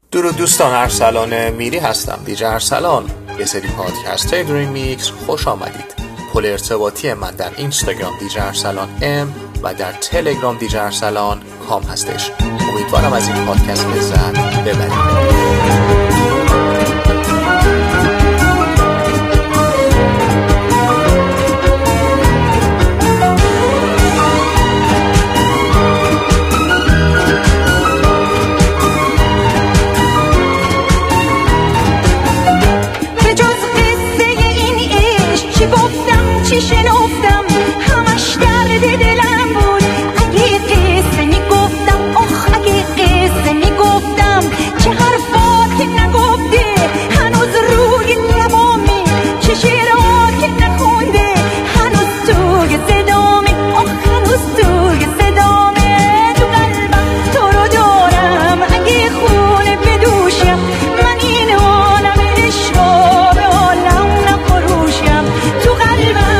درود دوستان، ارسلان میری هستم، دیجی ارسلان. یه سری پادکست های دریم میکس خوش آمدید. پل ارتباطی من در اینستاگرام دیجی ارسلان ام و در تلگرام دیجی ارسلان کام هستش. امیدوارم از این پادکست لذت ببرید. شنفتم همش درد دلم بود. اگه قصه میگفتم، اگه قصه میگفتم، چه حرفات که نگفته هنوز روی لبامه، چه شعرات که نخونده هنوز توی صدامه، هنوز توی صدامه. تو قلبم تو رو دارم، اگه خونه بدوشم من این عالم عشقا به عالم نفروشم. تو قلبم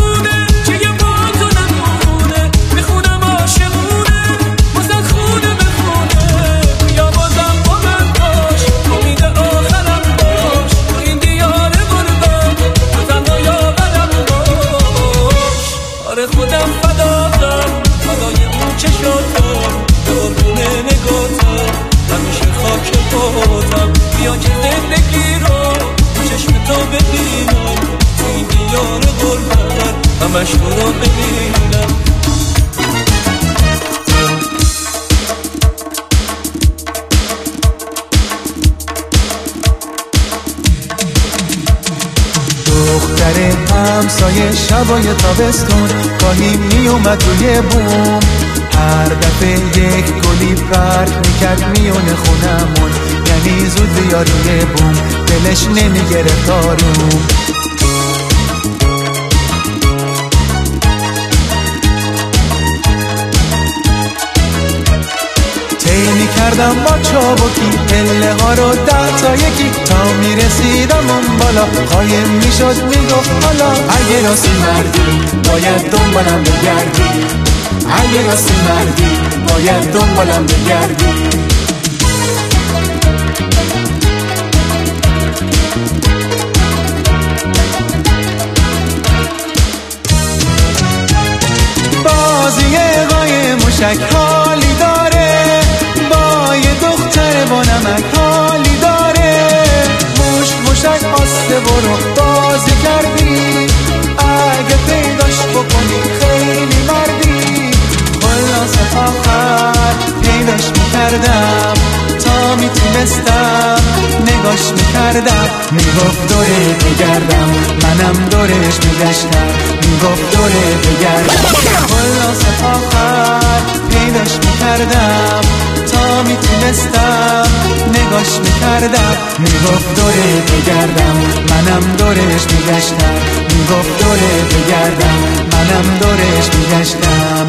خونه همسایه شبای تابستون گاهی می اومد روی بوم، هر دفعه یک گلی پرت میکرد میونه خونمون، یعنی زود بیا روی بوم، دلش نمیگرفت آروم. طی میکردم با چابکی پله ها رو 10 تا یکی، تا میرسیدم اون بالا قایم میشد میگفت حالا اگه راستی مردی باید دنبالم بگردی، اگه راستی مردی باید دنبالم بگردی. بازی قای موشک حالی داره، با یه دختر با نمک حالی داره، موشک آسته برو بازی کردی، اگه پیداش بکنی خیلی مردی. خلاص آخر پیداش میکردم، تا میتونستم نگاش میکردم، میگفت دوره بگردم، منم دورش میگشتم، میگفت دوره بگردم. خلاص آخر پیداش میکردم، تا میتونستم نگاش میکردم، میگفت دوره بگردم، منم دورش میگشتم، میگفت دوره بگردم، منم دورش میگشتم.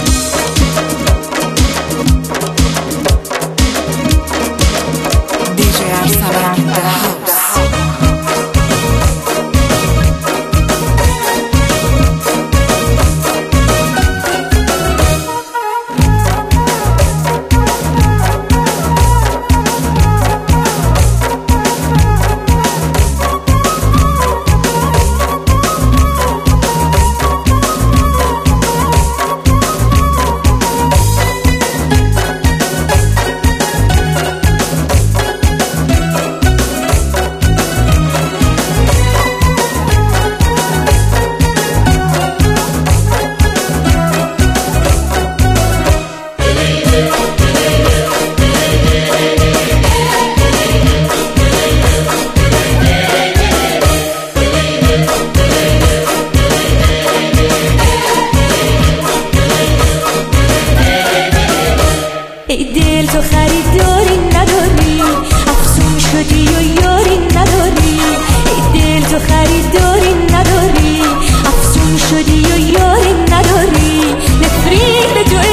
ای دل تو خریداری نداری، افسون شدی و یاری نداری، ای دل تو خریداری نداری، افسون شدی و یاری نداری، نفرین به جای